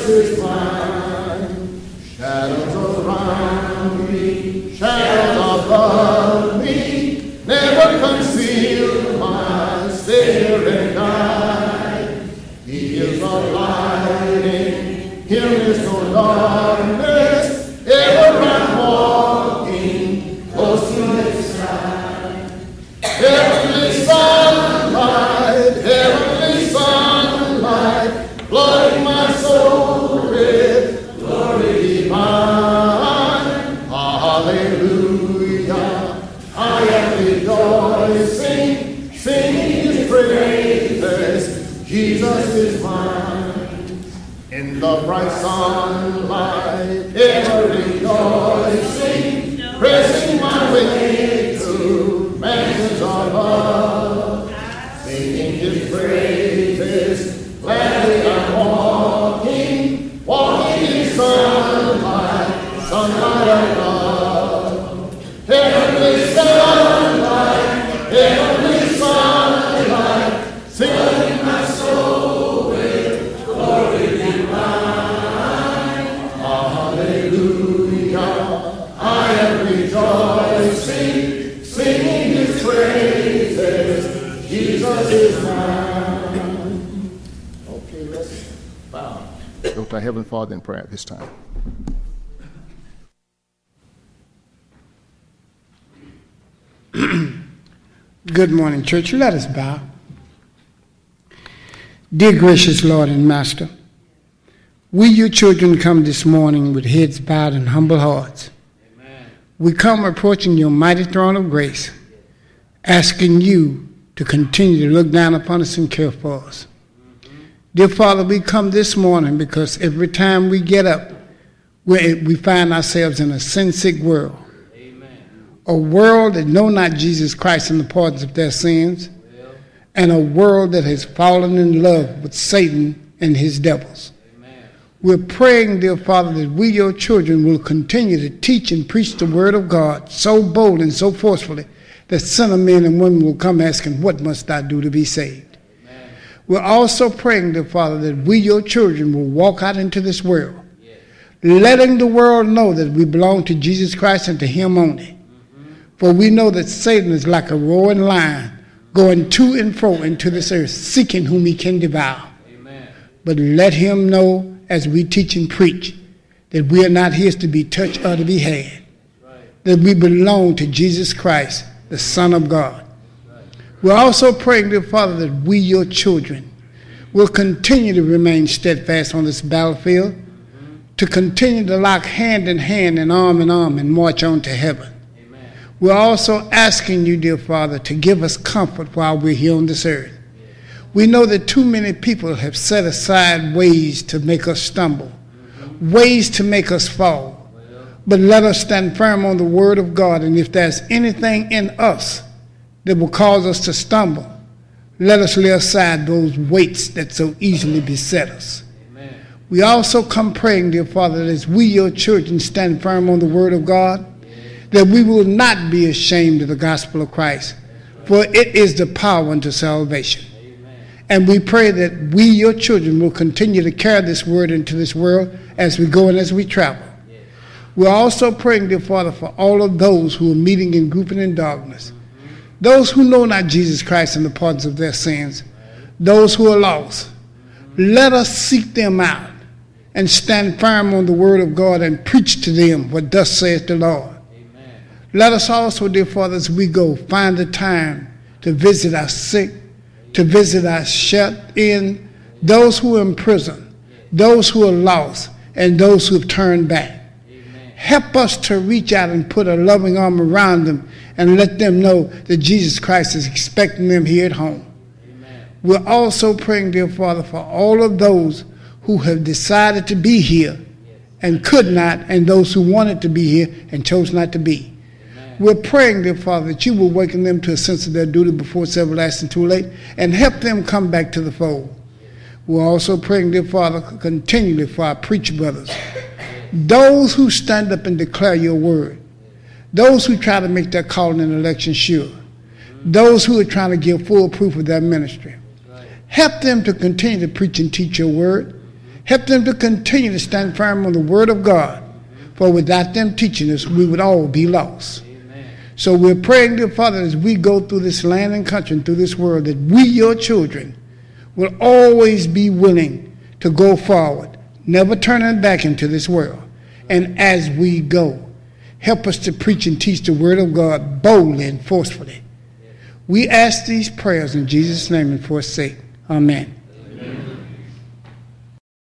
is mine. Shadows around me, shadows above me, never conceal my spirit guide. He is a lighting, here is no darkness, ever I'm walking close to his side. Heavenly sunlight, flood my soul with glory divine. Hallelujah, I am rejoicing, singing his praises, Jesus is mine. In the bright sunlight, ever rejoicing, pressing my way to mansions above, singing his praises, gladly I'm walking, walking in sunlight, sunlight of love. Heavenly sunlight, filling my soul with glory divine. Hallelujah, I am rejoicing, singing his praises, Jesus is mine. Okay, let's bow. Go to our Heavenly Father in prayer at this time. Good morning, church. Let us bow. Dear gracious Lord and Master, we, your children, come this morning with heads bowed and humble hearts. Amen. We come approaching your mighty throne of grace, asking you to continue to look down upon us and care for us. Mm-hmm. Dear Father, we come this morning because every time we get up, we find ourselves in a sin-sick world. A world that know not Jesus Christ and the pardons of their sins, and a world that has fallen in love with Satan and his devils. Amen. We're praying, dear Father, that we, your children, will continue to teach and preach the word of God so bold and so forcefully that sinner men and women will come asking, what must I do to be saved? Amen. We're also praying, dear Father, that we, your children, will walk out into this world, letting the world know that we belong to Jesus Christ and to him only. For we know that Satan is like a roaring lion going to and fro into this earth, seeking whom he can devour. Amen. But let him know, as we teach and preach, that we are not his to be touched or to be had. Right. That we belong to Jesus Christ, the Son of God. Right. We're also praying, dear Father, that we, your children, will continue to remain steadfast on this battlefield, to continue to lock hand in hand and arm and march on to heaven. We're also asking you, dear Father, to give us comfort while we're here on this earth. We know that too many people have set aside ways to make us stumble, ways to make us fall. But let us stand firm on the word of God, and if there's anything in us that will cause us to stumble, let us lay aside those weights that so easily beset us. Amen. We also come praying, dear Father, that as we, your children, stand firm on the word of God, that we will not be ashamed of the gospel of Christ, for it is the power unto salvation. Amen. And we pray that we, your children, will continue to carry this word into this world as we go and as we travel. Yes. We're also praying, dear Father, for all of those who are meeting and grouping in darkness, those who know not Jesus Christ and the pardons of their sins, those who are lost. Let us seek them out and stand firm on the word of God and preach to them what thus saith the Lord. Let us also, dear Father, as we go, find the time to visit our sick, to visit our shut in, those who are in prison, those who are lost, and those who have turned back. Amen. Help us to reach out and put a loving arm around them and let them know that Jesus Christ is expecting them here at home. Amen. We're also praying, dear Father, for all of those who have decided to be here and could not, and those who wanted to be here and chose not to be. We're praying, dear Father, that you will awaken them to a sense of their duty before it's everlasting too late and help them come back to the fold. We're also praying, dear Father, continually for our preacher brothers, those who stand up and declare your word, those who try to make their calling and election sure, those who are trying to give full proof of their ministry. Help them to continue to preach and teach your word. Help them to continue to stand firm on the word of God. For without them teaching us, we would all be lost. So we're praying, dear Father, as we go through this land and country and through this world, that we, your children, will always be willing to go forward, never turning back into this world. And as we go, help us to preach and teach the word of God boldly and forcefully. We ask these prayers in Jesus' name and for his sake. Amen. Amen.